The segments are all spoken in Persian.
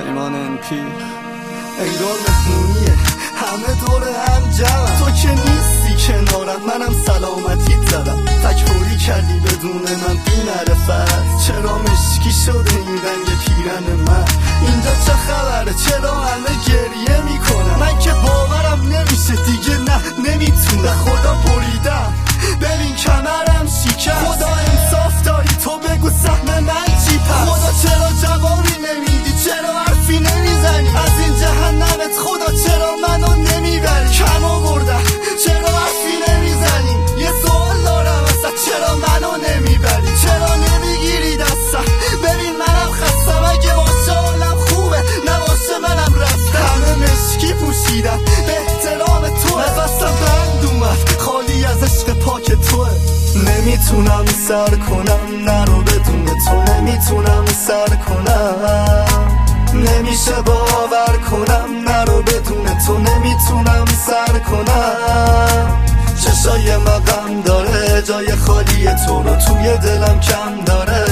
پیمان NP انگار مهمونیه همه دور هم جمع، تو که نیستی کنارم منم سلامتی زدم، تکفوری کردی بدون من بی معرفت، چرا مشکی شده این رنگ پیرن من؟ اینجا چه خبره چرا همه گریه میکنن؟ من که باورم نمیشه دیگه، نه نمیتونم، خدا بریدم ببین کمرم شکست، خدا انصاف داری تو بگو سهم من چی پس؟ خدا چرا جوابی نمیدی، چرا حرفی نمیزنی از این جهنمت؟ خدا چرا منو نمیبری؟ کم آوردم چرا حرفی نمیزنی؟ یه سوال دارم اصلا چرا منو نمیبری؟ چرا نمیگیری دستم؟ ببین منم خستم، اگه باشه حالم خوبه نباشه منم رفتم، همه مشکی پوشیدم به احترام تو، نفسم بند اومد خالی از عشق پاک توه، نمیتونم سر کنم نرو بدون تو، نمیتونم سر کنم، نمیشه باور کنم نرو بدون تو، نمیتونم سر کنم، چشای مقام داره جای خالی تو رو توی دلم کم داره،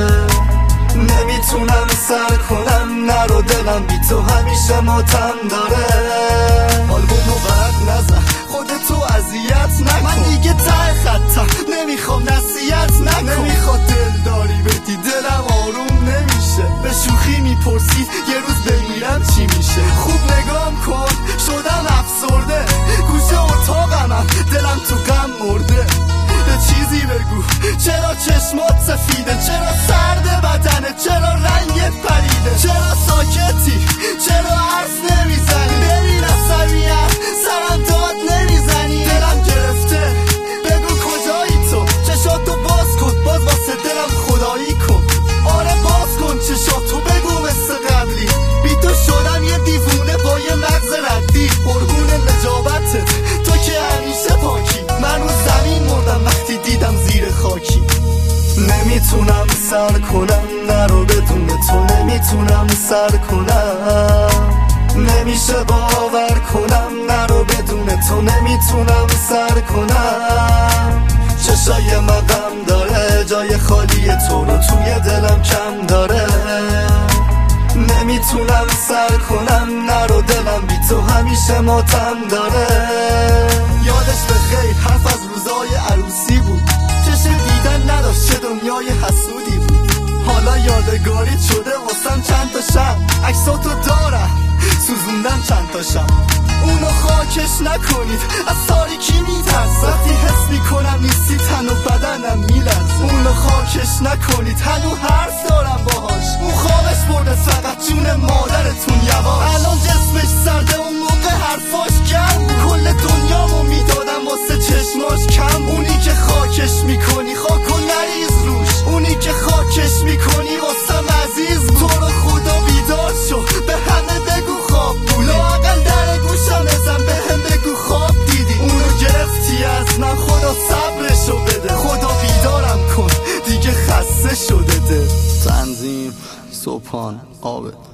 نمیتونم سر کنم نرو دلم بی تو همیشه ماتم داره، آلبومو برق نزن خودتو اذیت نکن، من دیگه ته خطم نمیخوام نصیحت نکن، نمیخواد دل داری بدی دلم آروم نمیشه، به شوخی میپرسی یه روز بمیرم چی میشه؟ خوب نگام کن شدم افسرده، گوشه اتاقمم دلم تو غم مرده، به چیزی بگو چرا چشمات سفیده، چرا سرد بدنه، چرا رنگت پریده، چرا ساکتی، چرا حرف نمیزنی؟ ببین عصبیم سرم داد نمیزنی، دلم گرفته بگو کجایی تو، چشاتو باز کن باز واسه دلم خدایی کن، آره باز کن چشاتو بگو مثل قبلی، بی تو شدم یه دیوونه با یه مغز ردی، قربون نجابتت تو که همیشه پاکی، من رو زمین مردم وقتی دیدم زیر خاکی، نمیتونم سر کنم نرو بدون تو، نمیتونم سر کنم، نمیشه باور کنم نرو بدون تو، نمیتونم سر کنم، چشای مقام داره جای خالی تو رو توی دلم کم داره، نمیتونم سر کنم نرو دلم بی تو همیشه ماتم داره، یادش بخیر حرف از روزای عروسی بود، چشم دیدن نداشت چه دنیای حسودی بود، حالا یادگاری شده واسم چند تا شب، عکساتو دارم سوزوندم چند تا شب، اونو خاکش نکنید از تاریکی میترسم، وقتی حس میکنم نیستی تن و بدنم میلرزه، اونو خاکش نکنید هنو حرف دارم باهاش، اون خوابش برده فقط جون مادرتون یواش، الان جسمش سرده اون موقع حرفاش گرم، کل دنیامو میدادم واسه چشماش کم، اونی که خاکش میکنی خاکو نریز روش، اونی که خاکش میکنی واسم عزیز، تو رو خدا بیدار شو به همه بگو خواب بود، لااقل در گوشم بزن به هم بگو خواب دیدی، اونو گرفتی از من خدا صبرشو بده، خدا بیدارم کن دیگه خسته شده ده. تنظیم صبحان آبه.